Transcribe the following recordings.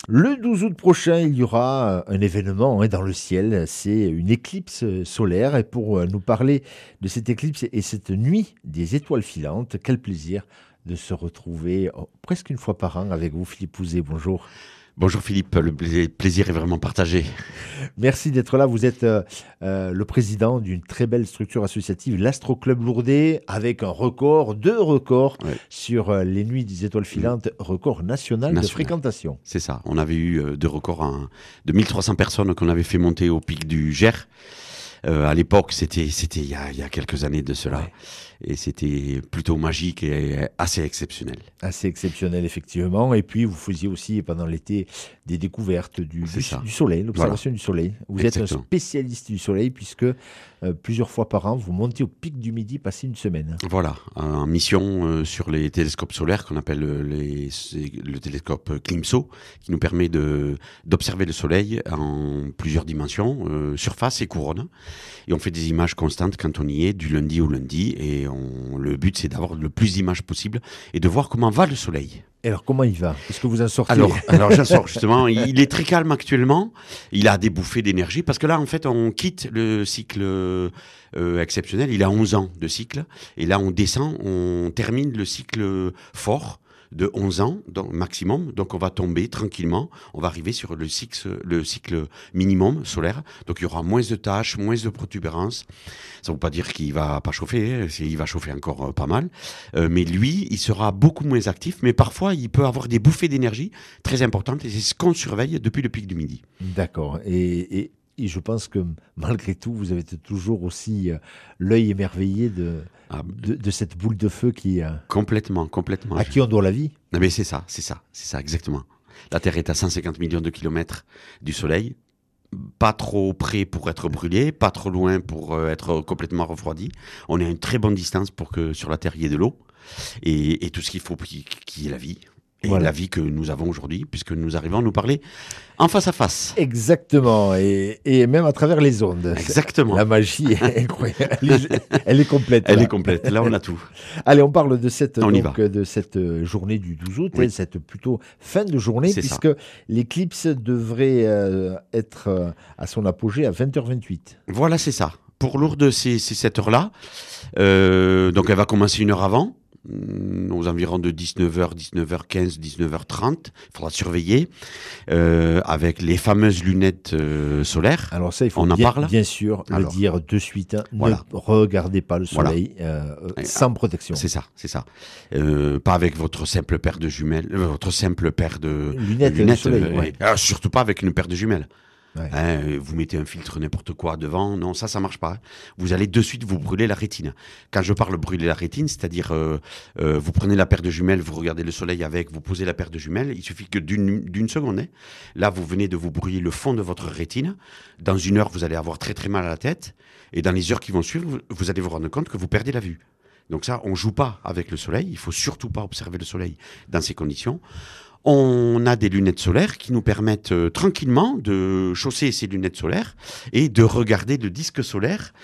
Le 12 août prochain, il y aura un événement dans le ciel, c'est une éclipse solaire. Et pour nous parler de cette éclipse et cette nuit des étoiles filantes, quel plaisir de se retrouver presque une fois par an avec vous, Philippe Pouzet. Bonjour. Bonjour Philippe, le plaisir est vraiment partagé. Merci d'être là. Vous êtes le président d'une très belle structure associative, l'Astro Club Lourdais, avec deux records Ouais. sur les nuits des étoiles filantes, record national de fréquentation. C'est ça, on avait eu deux records de 1300 personnes qu'on avait fait monter au pic du Gers. À l'époque, c'était il y a quelques années de cela. Ouais. Et c'était plutôt magique et assez exceptionnel. Assez exceptionnel, effectivement. Et puis, vous faisiez aussi, pendant l'été, des découvertes du soleil, l'observation du soleil. Vous Exactement. êtes un spécialiste du soleil, puisque plusieurs fois par an, vous montez au pic du Midi, passez une semaine. Voilà, en mission sur les télescopes solaires qu'on appelle le télescope CLIMSO, qui nous permet d'observer le soleil en plusieurs dimensions, surface et couronne. Et on fait des images constantes quand on y est, du lundi au lundi. Et le but, c'est d'avoir le plus d'images possible et de voir comment va le soleil. Et alors, comment il va? Est-ce que vous en sortez? Alors j'en sors justement. Il est très calme actuellement. Il a des bouffées d'énergie parce que là, en fait, on quitte le cycle exceptionnel. Il a 11 ans de cycle. Et là, on descend, on termine le cycle fort de 11 ans donc maximum. Donc, on va tomber tranquillement. On va arriver sur le cycle minimum solaire. Donc, il y aura moins de taches, moins de protubérances. Ça ne veut pas dire qu'il va pas chauffer. Hein. Il va chauffer encore pas mal. Mais lui, il sera beaucoup moins actif. Mais parfois, il peut avoir des bouffées d'énergie très importantes. Et c'est ce qu'on surveille depuis le pic du Midi. D'accord. Et je pense que malgré tout, vous avez toujours aussi l'œil émerveillé de cette boule de feu Complètement. à qui on doit la vie. Mais c'est ça, exactement. La Terre est à 150 millions de kilomètres du Soleil, pas trop près pour être brûlé, pas trop loin pour être complètement refroidi. On est à une très bonne distance pour que sur la Terre il y ait de l'eau et tout ce qu'il faut qu'il y ait la vie. Et voilà. La vie que nous avons aujourd'hui, puisque nous arrivons à nous parler en face à face. Exactement, et même à travers les ondes. Exactement. La magie est incroyable. Elle est complète. Elle est complète, là on a tout. Allez, on parle de cette journée du 12 août, oui. Cette plutôt fin de journée, c'est puisque l'éclipse devrait être à son apogée à 20h28. Voilà, c'est ça. Pour Lourdes, c'est cette heure-là. Donc elle va commencer une heure avant. Aux environs de 19h, 19h15, 19h30. Il faudra surveiller avec les fameuses lunettes solaires. Alors ça, il faut bien sûr le dire de suite. Voilà. Ne regardez pas le soleil sans protection. C'est ça. Pas avec votre simple paire de jumelles, votre simple paire de lunettes de soleil. Surtout pas avec une paire de jumelles. Ouais. Vous mettez un filtre n'importe quoi devant, non, ça marche pas. Vous allez de suite vous brûler la rétine. Quand je parle brûler la rétine, c'est-à-dire vous prenez la paire de jumelles, vous regardez le soleil avec, vous posez la paire de jumelles, il suffit que d'une seconde. Hein. Là, vous venez de vous brûler le fond de votre rétine. Dans une heure, vous allez avoir très très mal à la tête. Et dans les heures qui vont suivre, vous allez vous rendre compte que vous perdez la vue. Donc ça, on joue pas avec le soleil. Il faut surtout pas observer le soleil dans ces conditions. On a des lunettes solaires qui nous permettent tranquillement de chausser ces lunettes solaires et de regarder le disque solaire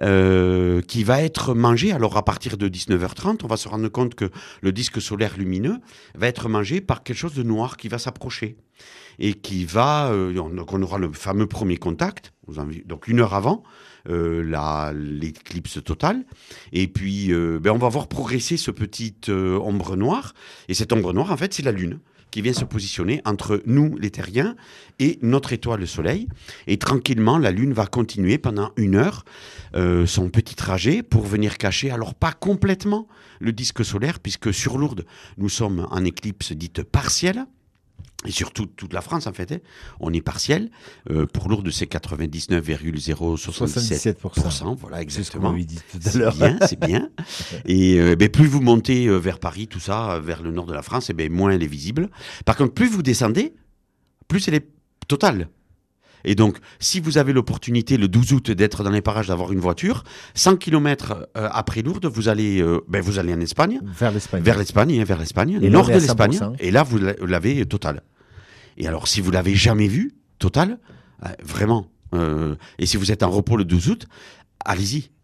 qui va être mangé. Alors à partir de 19h30, on va se rendre compte que le disque solaire lumineux va être mangé par quelque chose de noir qui va s'approcher et qui va... on aura le fameux premier contact, donc une heure avant l'éclipse totale. Et puis on va voir progresser ce petite ombre noire. Et cette ombre noire, en fait, c'est la Lune qui vient se positionner entre nous, les terriens, et notre étoile, le Soleil. Et tranquillement, la Lune va continuer pendant une heure son petit trajet pour venir cacher, alors pas complètement, le disque solaire, puisque sur Lourdes, nous sommes en éclipse dite partielle. Et surtout toute la France, en fait, hein, on est partiel. Pour Lourdes, c'est 99,077%. Voilà, exactement. C'est bien. Et plus vous montez vers Paris, tout ça, vers le nord de la France, moins elle est visible. Par contre, plus vous descendez, plus elle est totale. Et donc, si vous avez l'opportunité, le 12 août, d'être dans les parages, d'avoir une voiture, 100 km après Lourdes, vous allez en Espagne. Vers l'Espagne. Vers l'Espagne, nord de l'Espagne. Et là, vous l'avez totale. Et alors, si vous ne l'avez jamais vu, total, vraiment, et si vous êtes en repos le 12 août, allez-y.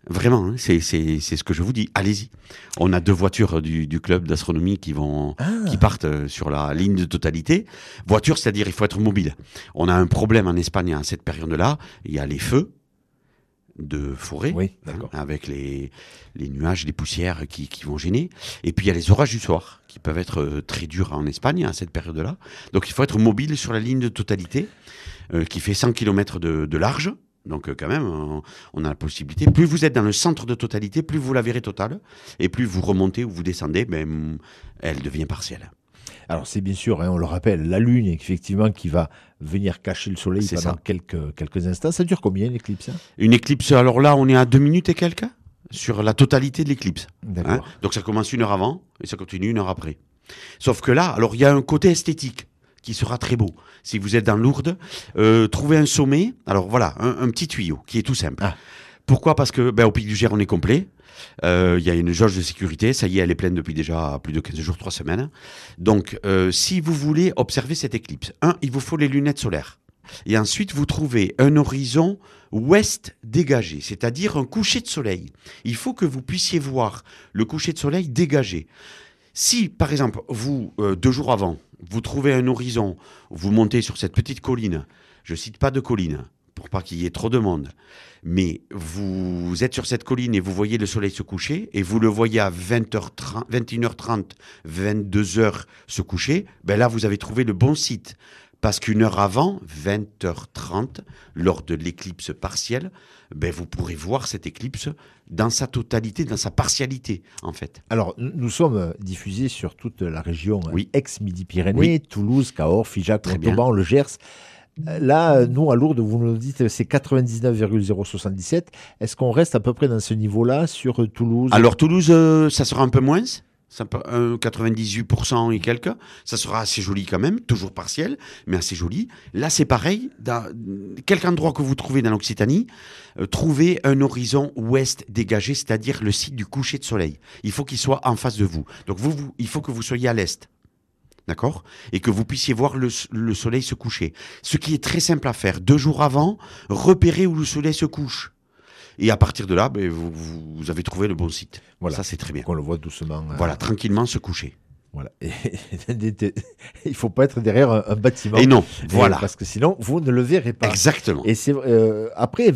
Vraiment, hein, c'est ce que je vous dis. Allez-y. On a 2 voitures du club d'astronomie qui partent sur la ligne de totalité. Voiture, c'est-à-dire il faut être mobile. On a un problème en Espagne à cette période-là. Il y a les feux de forêt, Oui, d'accord. avec les nuages, les poussières qui vont gêner. Et puis il y a les orages du soir qui peuvent être très durs en Espagne à cette période-là. Donc il faut être mobile sur la ligne de totalité qui fait 100 km de large. Donc quand même, on a la possibilité. Plus vous êtes dans le centre de totalité, plus vous la verrez totale. Et plus vous remontez ou vous descendez, elle devient partielle. Alors c'est bien sûr, hein, on le rappelle, la Lune, effectivement, qui va venir cacher le Soleil C'est pendant ça. quelques instants. Ça dure combien, l'éclipse, hein? Une éclipse, alors là, on est à 2 minutes et quelques sur la totalité de l'éclicipse. D'accord. Donc ça commence 1 heure avant et ça continue 1 heure après. Sauf que là, alors il y a un côté esthétique qui sera très beau. Si vous êtes dans Lourdes, trouvez un sommet. Alors voilà, un petit tuyau qui est tout simple. Ah. Pourquoi ? Parce que au Pic du Gers, on est complet. Il y a une jauge de sécurité. Ça y est, elle est pleine depuis déjà plus de 15 jours, 3 semaines. Donc, si vous voulez observer cette éclipse, il vous faut les lunettes solaires. Et ensuite, vous trouvez un horizon ouest dégagé, c'est-à-dire un coucher de soleil. Il faut que vous puissiez voir le coucher de soleil dégagé. Si, par exemple, vous, 2 jours avant, vous trouvez un horizon, vous montez sur cette petite colline, je ne cite pas de colline, pour pas qu'il y ait trop de monde, mais vous êtes sur cette colline et vous voyez le soleil se coucher, et vous le voyez à 20h30, 21h30, 22h se coucher, là, vous avez trouvé le bon site. Parce qu'une heure avant, 20h30, lors de l'éclipse partielle, vous pourrez voir cette éclipse dans sa totalité, dans sa partialité, en fait. Alors, nous sommes diffusés sur toute la région Oui. ex-Midi-Pyrénées, Oui. Toulouse, Cahors, Figeac, Très bien. Montauban, le Gers. Là, nous, à Lourdes, vous nous dites que c'est 99,077. Est-ce qu'on reste à peu près dans ce niveau-là sur Toulouse? Alors Toulouse, ça sera un peu moins, 98% et quelques. Ça sera assez joli quand même, toujours partiel, mais assez joli. Là, c'est pareil. Dans quelque endroit que vous trouvez dans l'Occitanie, trouvez un horizon ouest dégagé, c'est-à-dire le site du coucher de soleil. Il faut qu'il soit en face de vous. Donc il faut que vous soyez à l'est. D'accord ? Et que vous puissiez voir le soleil se coucher. Ce qui est très simple à faire. 2 jours avant, repérez où le soleil se couche. Et à partir de là, vous avez trouvé le bon site. Voilà. Ça, c'est très bien. Qu'on le voit doucement. Voilà, tranquillement se coucher. Voilà. Et il ne faut pas être derrière un bâtiment. Et non, voilà. Parce que sinon, vous ne le verrez pas. Exactement. Et c'est après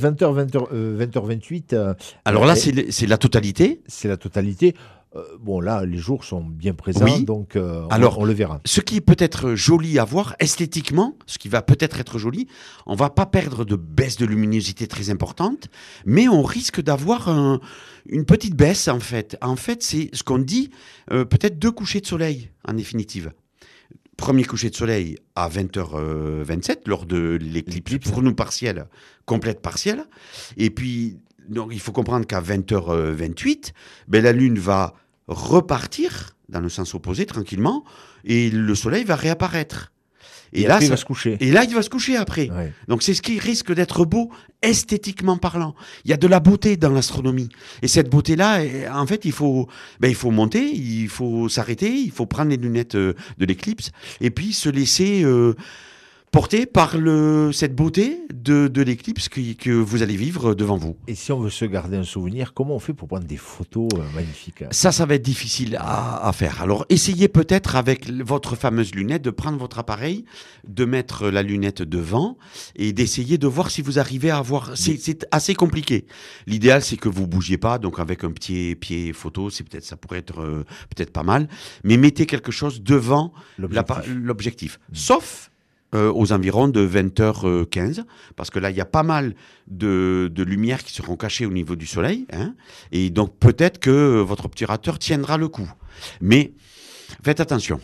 20h28. Alors là, c'est la totalité. C'est la totalité. Bon, là, les jours sont bien présents, Oui. donc Alors, on le verra. Ce qui est peut-être joli à voir, esthétiquement, ce qui va peut-être être joli, on va pas perdre de baisse de luminosité très importante, mais on risque d'avoir une petite baisse, en fait. En fait, c'est ce qu'on dit, peut-être 2 couchers de soleil, en définitive. Premier coucher de soleil à 20h27, lors de l'éclipse, pour nous partielle, complète partielle. Et puis, donc, il faut comprendre qu'à 20h28, la Lune va repartir dans le sens opposé tranquillement et le soleil va réapparaître. Et là, il va se coucher. Et là, il va se coucher après. Ouais. Donc, c'est ce qui risque d'être beau esthétiquement parlant. Il y a de la beauté dans l'astronomie. Et cette beauté-là, en fait, il faut monter, il faut s'arrêter, il faut prendre les lunettes de l'éclipse et puis se laisser porté par cette beauté de l'éclipse que vous allez vivre devant vous. Et si on veut se garder un souvenir, comment on fait pour prendre des photos magnifiques? Ça va être difficile à faire. Alors, essayez peut-être avec votre fameuse lunette de prendre votre appareil, de mettre la lunette devant et d'essayer de voir si vous arrivez à voir. C'est assez compliqué. L'idéal, c'est que vous bougiez pas. Donc, avec un petit pied photo, ça pourrait être peut-être pas mal. Mais mettez quelque chose devant l'objectif. Sauf aux environs de 20h15, parce que là, il y a pas mal de lumières qui seront cachées au niveau du soleil, hein, et donc peut-être que votre obturateur tiendra le coup. Mais faites attention.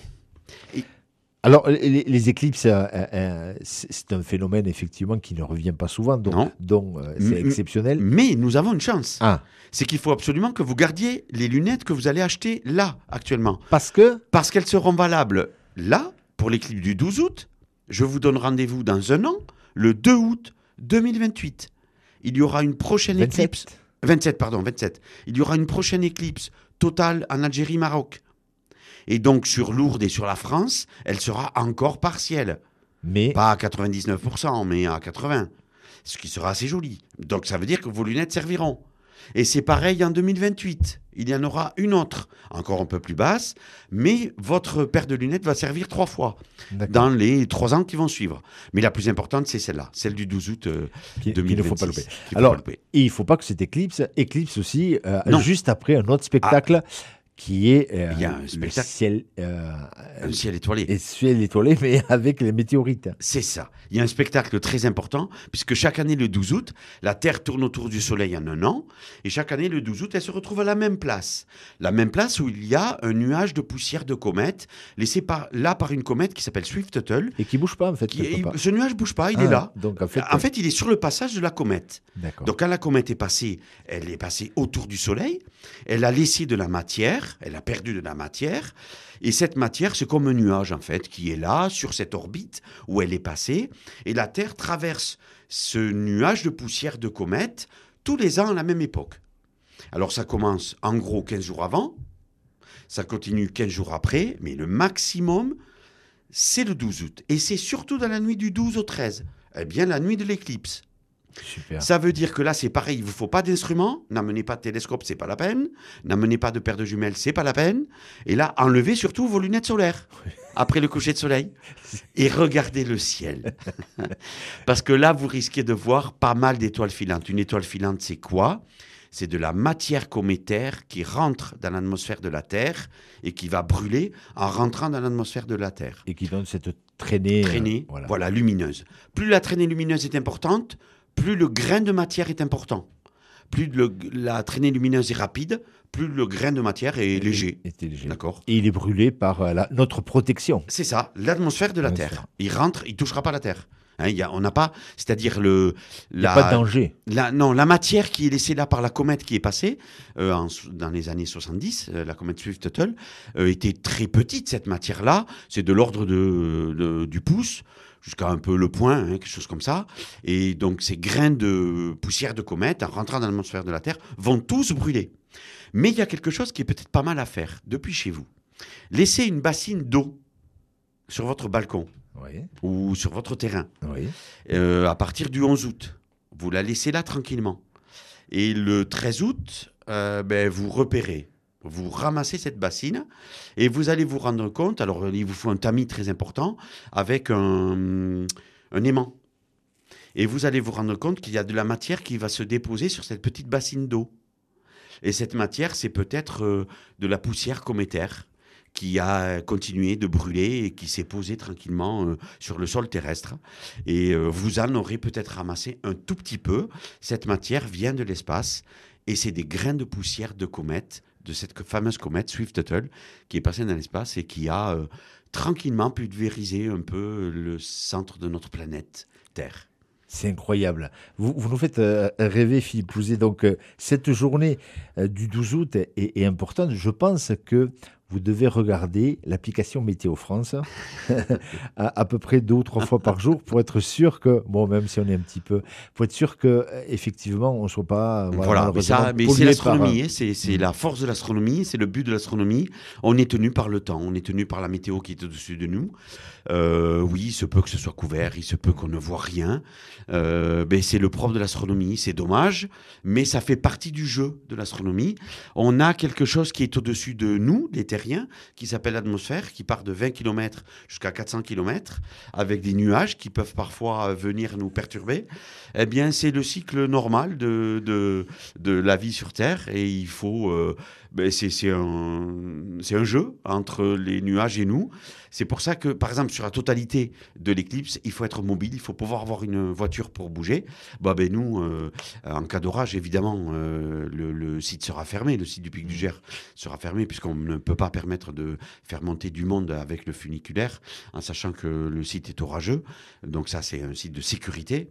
Alors, les éclipses, c'est un phénomène, effectivement, qui ne revient pas souvent, donc c'est exceptionnel. Mais nous avons une chance. Ah. C'est qu'il faut absolument que vous gardiez les lunettes que vous allez acheter là, actuellement. Parce qu'elles seront valables là, pour l'éclipse du 12 août. Je vous donne rendez-vous dans un an, le 2 août 2028. Il y aura une prochaine éclipse. 27. Il y aura une prochaine éclipse totale en Algérie, Maroc. Et donc, sur Lourdes et sur la France, elle sera encore partielle. Mais pas à 99%, mais à 80%. Ce qui sera assez joli. Donc, ça veut dire que vos lunettes serviront. Et c'est pareil en 2028. Il y en aura une autre, encore un peu plus basse, mais votre paire de lunettes va servir 3 fois dans les 3 ans qui vont suivre. Mais la plus importante, c'est celle-là, celle du 12 août 2026. Qu'il ne faut pas louper. Alors, et il ne faut pas que cette éclipse aussi juste après un autre spectacle qui est il y a un spectacle, un ciel étoilé. Et ciel étoilé, mais avec les météorites. C'est ça. Il y a un spectacle très important, puisque chaque année, le 12 août, la Terre tourne autour du Soleil en un an, et chaque année, le 12 août, elle se retrouve à la même place. La même place où il y a un nuage de poussière de comète, laissé là par une comète qui s'appelle Swift-Tuttle. Et qui ne bouge pas, en fait. Ce nuage ne bouge pas, il est là. Donc, en fait, il est sur le passage de la comète. D'accord. Donc, quand la comète est passée, elle est passée autour du Soleil, elle a laissé de la matière, elle a perdu de la matière, et cette matière, c'est comme un nuage, en fait, qui est là, sur cette orbite où elle est passée, et la Terre traverse ce nuage de poussière de comète tous les ans à la même époque. Alors, ça commence, en gros, 15 jours avant, ça continue 15 jours après, mais le maximum, c'est le 12 août. Et c'est surtout dans la nuit du 12 au 13, eh bien, la nuit de l'éclipse. Super. Ça veut dire que là, c'est pareil, il ne vous faut pas d'instruments, n'amenez pas de télescope, c'est pas la peine, n'amenez pas de paire de jumelles, c'est pas la peine, et là, enlevez surtout vos lunettes solaires, après le coucher de soleil, et regardez le ciel. Parce que là, vous risquez de voir pas mal d'étoiles filantes. Une étoile filante, c'est quoi ? C'est de la matière cométaire qui rentre dans l'atmosphère de la Terre et qui va brûler en rentrant dans l'atmosphère de la Terre. Et qui donne cette traînée, voilà, lumineuse. Plus la traînée lumineuse est importante, plus le grain de matière est important. Plus la traînée lumineuse est rapide, plus le grain de matière est léger. D'accord. Et il est brûlé par notre protection. C'est ça, l'atmosphère de la Terre. Il rentre, il ne touchera pas la Terre. On n'a pas, c'est-à-dire il n'y a pas de danger. La matière qui est laissée là par la comète qui est passée dans les années 70, la comète Swift-Tuttle, était très petite, cette matière-là. C'est de l'ordre du pouce, jusqu'à un peu le poing, quelque chose comme ça. Et donc, ces grains de poussière de comète, en rentrant dans l'atmosphère de la Terre, vont tous brûler. Mais il y a quelque chose qui est peut-être pas mal à faire, depuis chez vous. Laissez une bassine d'eau sur votre balcon. Oui. Ou sur votre terrain, oui. À partir du 11 août. Vous la laissez là tranquillement. Et le 13 août, vous repérez, vous ramassez cette bassine et vous allez vous rendre compte, alors il vous faut un tamis très important avec un aimant. Et vous allez vous rendre compte qu'il y a de la matière qui va se déposer sur cette petite bassine d'eau. Et cette matière, c'est peut-être de la poussière cométaire qui a continué de brûler et qui s'est posée tranquillement sur le sol terrestre. Et vous en aurez peut-être ramassé un tout petit peu. Cette matière vient de l'espace et c'est des grains de poussière de comète, de cette fameuse comète Swift-Tuttle qui est passée dans l'espace et qui a tranquillement pulvérisé un peu le centre de notre planète Terre. C'est incroyable. Vous nous faites rêver, Philippe Louzet. Donc, cette journée du 12 août est importante. Je pense que vous devez regarder l'application Météo France à peu près 2 ou 3 fois par jour pour être sûr que, même si on est un petit peu, pour être sûr qu'effectivement, on ne soit pas... mais c'est l'astronomie, c'est la force de l'astronomie, c'est le but de l'astronomie. On est tenu par le temps, on est tenu par la météo qui est au-dessus de nous. Oui, il se peut que ce soit couvert, il se peut qu'on ne voit rien. C'est le propre de l'astronomie, c'est dommage, mais ça fait partie du jeu de l'astronomie. On a quelque chose qui est au-dessus de nous, des terriens, qui s'appelle l'atmosphère, qui part de 20 km jusqu'à 400 km, avec des nuages qui peuvent parfois venir nous perturber. Eh bien, c'est le cycle normal de la vie sur Terre, et il faut... c'est un jeu entre les nuages et nous. C'est pour ça que, par exemple, sur la totalité de l'éclipse, il faut être mobile, il faut pouvoir avoir une voiture pour bouger. Nous, en cas d'orage, évidemment, le site sera fermé, le site du Pic du Gers sera fermé, puisqu'on ne peut pas permettre de faire monter du monde avec le funiculaire, en sachant que le site est orageux. Donc ça, c'est un site de sécurité.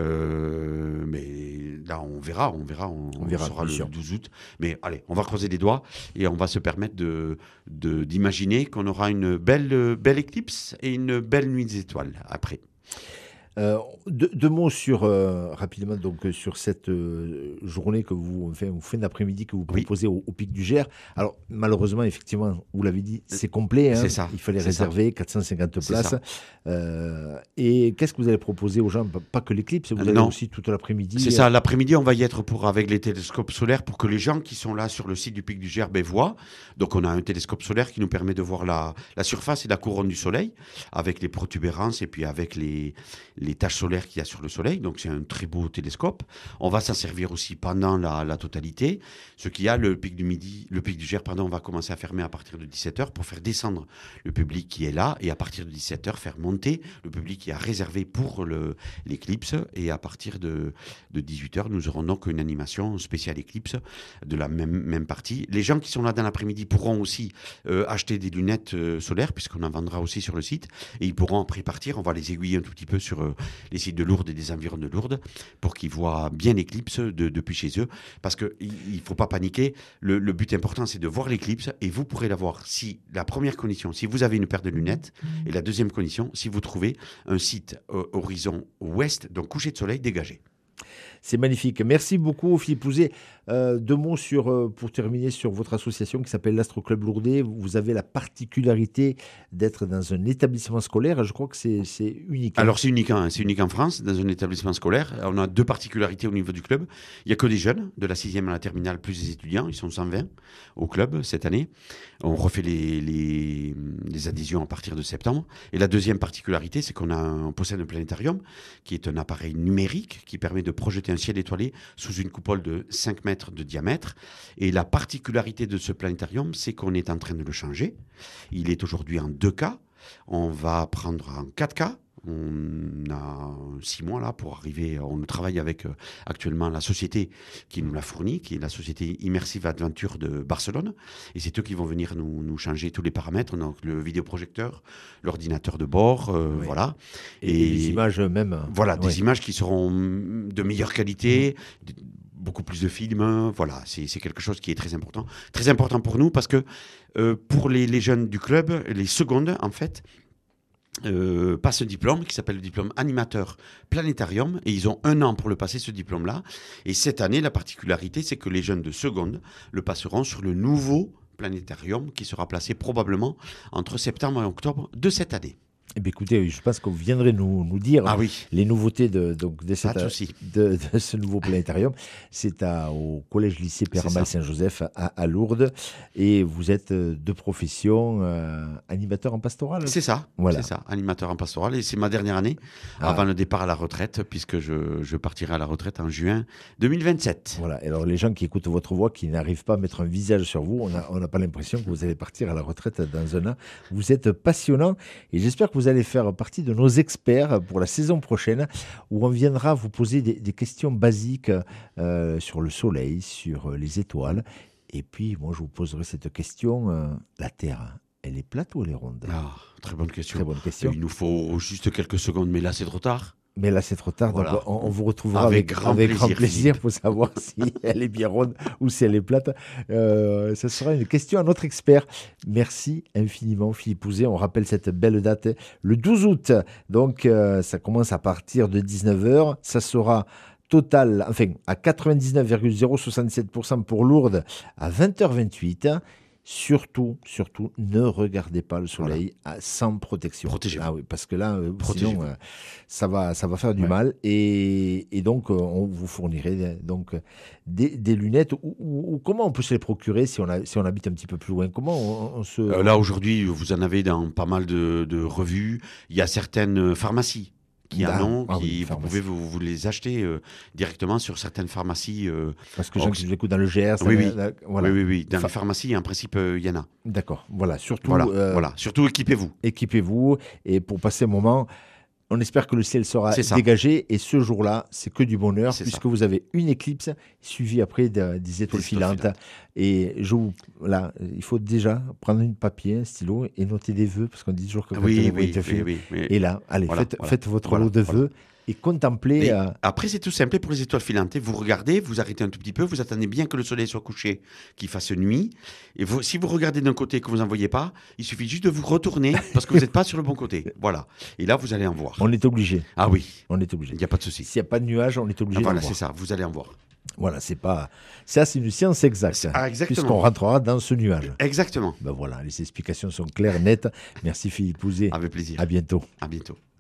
Mais là, on verra, on saura le 12 août. Mais allez, on va croiser les doigts et on va se permettre d'imaginer qu'on aura une belle éclipse et une belle nuit des étoiles après. Deux mots rapidement sur cette journée que vous faites d'après-midi que vous proposez au Pic du Gers. Alors malheureusement, effectivement, vous l'avez dit, c'est complet. C'est ça. Il fallait réserver 450 places. Et Et qu'est-ce que vous allez proposer aux gens? Pas que l'éclipse, vous allez Non. aussi toute l'après-midi. C'est ça, l'après-midi, on va y être avec les télescopes solaires pour que les gens qui sont là sur le site du Pic du Gers voient. Donc, on a un télescope solaire qui nous permet de voir la surface et la couronne du Soleil, avec les protubérances et puis avec les taches solaires qu'il y a sur le Soleil. Donc, c'est un très beau télescope. On va s'en servir aussi pendant la totalité. Ce qu'il y a, le Pic du Gers, on va commencer à fermer à partir de 17h pour faire descendre le public qui est là et à partir de 17h, faire monter le public qui a réservé pour l'éclipse. Et à partir de 18h, nous aurons donc une animation spéciale éclipse de la même partie. Les gens qui sont là dans l'après-midi pourront aussi acheter des lunettes solaires, puisqu'on en vendra aussi sur le site. Et ils pourront après partir. On va les aiguiller un tout petit peu sur les sites de Lourdes et des environs de Lourdes pour qu'ils voient bien l'éclipse depuis chez eux. Parce qu'il ne faut pas paniquer. Le but important, c'est de voir l'éclipse et vous pourrez la voir si la première condition, si vous avez une paire de lunettes, et la deuxième condition, si vous trouvez un site horizon ouest, donc coucher de soleil dégagé. C'est magnifique. Merci beaucoup, Philippe Houzé. Deux mots pour terminer sur votre association qui s'appelle l'Astro Club Lourdais. Vous avez la particularité d'être dans un établissement scolaire. Je crois que c'est unique. Alors, c'est unique en France, dans un établissement scolaire. On a deux particularités au niveau du club. Il n'y a que des jeunes, de la 6e à la terminale, plus des étudiants. Ils sont 120 au club cette année. On refait les adhésions à partir de septembre. Et la deuxième particularité, c'est qu'on possède un planétarium qui est un appareil numérique qui permet de projeter un ciel étoilé sous une coupole de 5 mètres de diamètre. Et la particularité de ce planétarium, c'est qu'on est en train de le changer. Il est aujourd'hui en 2K. On va prendre en 4K. On a 6 mois là pour arriver. On travaille avec actuellement la société qui nous l'a fourni, qui est la société Immersive Adventure de Barcelone. Et c'est eux qui vont venir nous changer tous les paramètres. Donc le vidéoprojecteur, l'ordinateur de bord, Oui. voilà. Et les images même. Voilà, des images qui seront de meilleure qualité. Beaucoup plus de films, voilà, c'est quelque chose qui est très important pour nous parce que pour les jeunes du club, les secondes en fait, passent un diplôme qui s'appelle le diplôme animateur planétarium et ils ont 1 an pour le passer ce diplôme-là. Et cette année, la particularité, c'est que les jeunes de seconde le passeront sur le nouveau planétarium qui sera placé probablement entre septembre et octobre de cette année. Eh bien, écoutez, je pense que vous viendrez nous dire les nouveautés de ce nouveau planétarium. C'est au collège-lycée Père-Amal Saint-Joseph à Lourdes. Et vous êtes de profession animateur en pastoral. C'est ça, voilà. C'est ça, animateur en pastoral. Et c'est ma dernière année avant le départ à la retraite, puisque je partirai à la retraite en juin 2027. Voilà. Et alors, les gens qui écoutent votre voix, qui n'arrivent pas à mettre un visage sur vous, on n'a pas l'impression que vous allez partir à la retraite dans un an. Vous êtes passionnant et j'espère que vous allez faire partie de nos experts pour la saison prochaine où on viendra vous poser des questions basiques sur le soleil, sur les étoiles. Et puis, moi, je vous poserai cette question, la Terre, elle est plate ou elle est ronde? Très bonne question. Très bonne question. Il nous faut juste quelques secondes, mais là, c'est trop tard. Mais là, c'est trop tard, voilà. Donc on vous retrouvera avec grand plaisir pour savoir si elle est bien ronde ou si elle est plate. Ça sera une question à notre expert. Merci infiniment, Philippe Houzé. On rappelle cette belle date, le 12 août. Donc, ça commence à partir de 19h. Ça sera total, enfin, à 99,067% pour Lourdes, à 20h28. Surtout, ne regardez pas le soleil sans protection. Protégez-vous. Ah oui, parce que là, sinon, ça va faire du mal. Et donc, on vous fournirait donc des lunettes. Ou comment on peut se les procurer si on habite un petit peu plus loin? Comment on se... Là, aujourd'hui, vous en avez dans pas mal de revues. Il y a certaines pharmacies qui vous pouvez vous les acheter directement sur certaines pharmacies. Parce que les gens qui nous écoutent dans le Gers... Oui. Dans les pharmacies, en principe, il y en a. D'accord. Voilà. Surtout, surtout équipez-vous. Équipez-vous. Et pour passer un moment... On espère que le ciel sera dégagé et ce jour-là, c'est que du bonheur puisque vous avez une éclipse suivie après des étoiles filantes. Et il faut déjà prendre un papier, un stylo et noter des vœux parce qu'on dit toujours que quand les vœux étaient faits. Et là, allez, faites votre lot de vœux. Et contempler... Après, c'est tout simple pour les étoiles filantes. Vous regardez, vous arrêtez un tout petit peu, vous attendez bien que le soleil soit couché, qu'il fasse nuit. Et si vous regardez d'un côté et que vous n'en voyez pas, il suffit juste de vous retourner parce que vous n'êtes pas sur le bon côté. Voilà. Et là, vous allez en voir. On est obligé. Ah oui. On est obligé. Il n'y a pas de souci. S'il n'y a pas de nuages, on est obligé d'en voir. Voilà, c'est ça. Vous allez en voir. Voilà, c'est pas... Ça, c'est une science exacte. Exactement. Puisqu'on rentrera dans ce nuage. Exactement. Ben voilà, les explications sont claires, nettes. Merci Philippe Houzé. Avec plaisir. À bientôt. À bientôt.